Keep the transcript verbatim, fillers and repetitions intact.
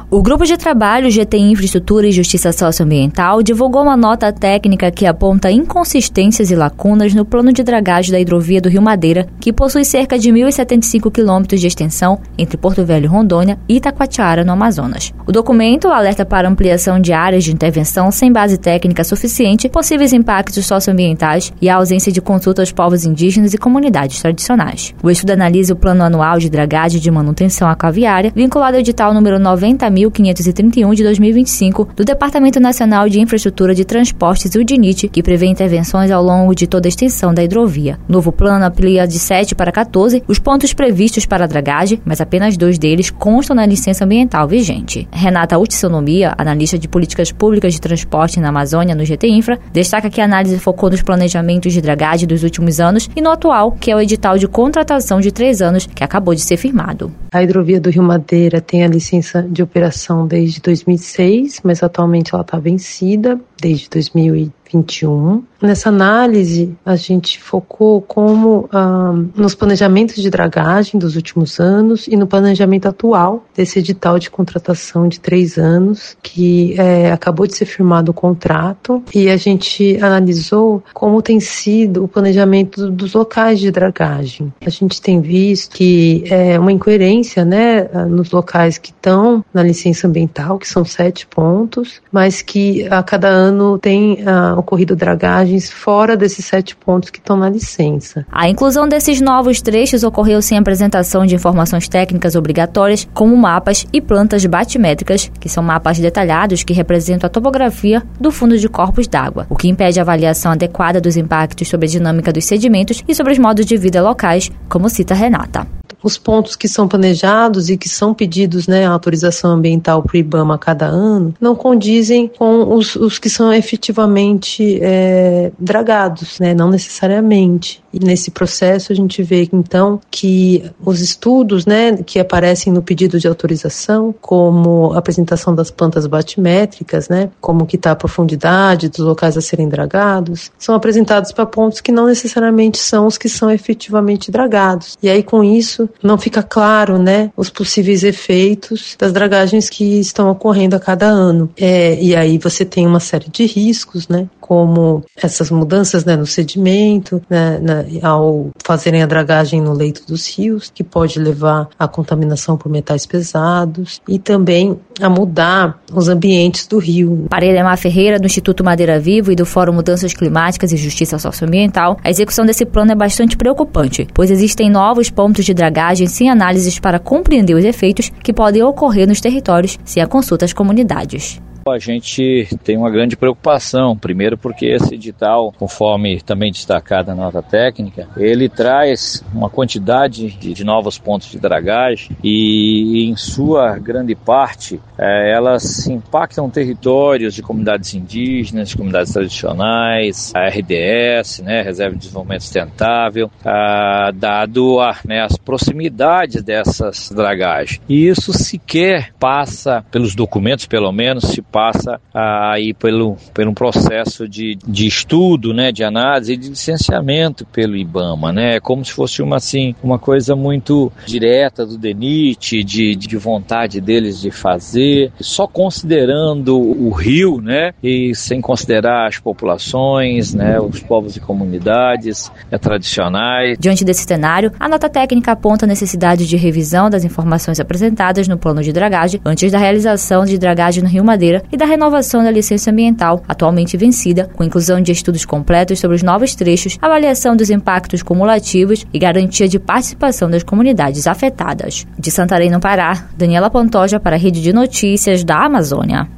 O Grupo de Trabalho G T Infraestrutura e Justiça Socioambiental divulgou uma nota técnica que aponta inconsistências e lacunas no plano de dragagem da hidrovia do Rio Madeira, que possui cerca de mil e setenta e cinco quilômetros de extensão entre Porto Velho, Rondônia e Itacoatiara, no Amazonas. O documento alerta para ampliação de áreas de intervenção sem base técnica suficiente, possíveis impactos socioambientais e a ausência de consulta aos povos indígenas e comunidades tradicionais. O estudo analisa o plano anual de dragagem de manutenção aquaviária, vinculado ao edital número noventa mil quinhentos e trinta e um de dois mil e vinte e cinco do Departamento Nacional de Infraestrutura de Transportes, o D I N I T, que prevê intervenções ao longo de toda a extensão da hidrovia. O novo plano amplia de sete para quatorze os pontos previstos para a dragagem, mas apenas dois deles constam na licença ambiental vigente. Renata Utsonomia, analista de políticas públicas de transporte na Amazônia no G T Infra, destaca que a análise focou nos planejamentos de dragagem dos últimos anos e no atual, que é o edital de contratação de três anos, que acabou de ser firmado. A hidrovia do Rio Madeira tem a licença de operação desde dois mil e seis, mas atualmente ela está vencida desde dois mil e vinte e um. Nessa análise, a gente focou como ah, nos planejamentos de dragagem dos últimos anos e no planejamento atual desse edital de contratação de três anos, que é, acabou de ser firmado o contrato, e a gente analisou como tem sido o planejamento dos locais de dragagem. A gente tem visto que é uma incoerência, né, nos locais que estão na licença ambiental, que são sete pontos, mas que a cada ano tem ah, ocorrido dragagens fora desses sete pontos que estão na licença. A inclusão desses novos trechos ocorreu sem apresentação de informações técnicas obrigatórias, como mapas e plantas batimétricas, que são mapas detalhados que representam a topografia do fundo de corpos d'água, o que impede a avaliação adequada dos impactos sobre a dinâmica dos sedimentos e sobre os modos de vida locais, como cita Renata. Os pontos que são planejados e que são pedidos, né, a autorização ambiental para o IBAMA a cada ano, não condizem com os, os que são efetivamente é, dragados, né, não necessariamente. E nesse processo a gente vê, então, que os estudos, né, que aparecem no pedido de autorização, como a apresentação das plantas batimétricas, né, como que está a profundidade dos locais a serem dragados, são apresentados para pontos que não necessariamente são os que são efetivamente dragados. E aí, com isso, não fica claro, né, os possíveis efeitos das dragagens que estão ocorrendo a cada ano. É, e aí você tem uma série de riscos, né, como essas mudanças, né, no sedimento, né, na, ao fazerem a dragagem no leito dos rios, que pode levar à contaminação por metais pesados e também a mudar os ambientes do rio. Para Elemar Ferreira, do Instituto Madeira Vivo e do Fórum Mudanças Climáticas e Justiça Socioambiental, a execução desse plano é bastante preocupante, pois existem novos pontos de dragagem sem análises para compreender os efeitos que podem ocorrer nos territórios sem a consulta às comunidades. A gente tem uma grande preocupação, primeiro porque esse edital, conforme também destacado na nota técnica, ele traz uma quantidade de, de novos pontos de dragagem e, em sua grande parte, é, elas impactam territórios de comunidades indígenas, de comunidades tradicionais, a R D S, né, Reserva de Desenvolvimento Sustentável, a, dado a, né, as proximidades dessas dragagens. E isso sequer passa, pelos documentos pelo menos, se passa aí pelo, pelo um processo de, de estudo, né, de análise e de licenciamento pelo IBAMA, né, é como se fosse uma, assim, uma coisa muito direta do D N I T, de, de vontade deles de fazer, só considerando o rio, né, e sem considerar as populações, né, os povos e comunidades é, tradicionais. Diante desse cenário, a nota técnica aponta a necessidade de revisão das informações apresentadas no plano de dragagem antes da realização de dragagem no Rio Madeira e da renovação da licença ambiental, atualmente vencida, com inclusão de estudos completos sobre os novos trechos, avaliação dos impactos cumulativos e garantia de participação das comunidades afetadas. De Santarém, no Pará, Daniela Pantoja para a Rede de Notícias da Amazônia.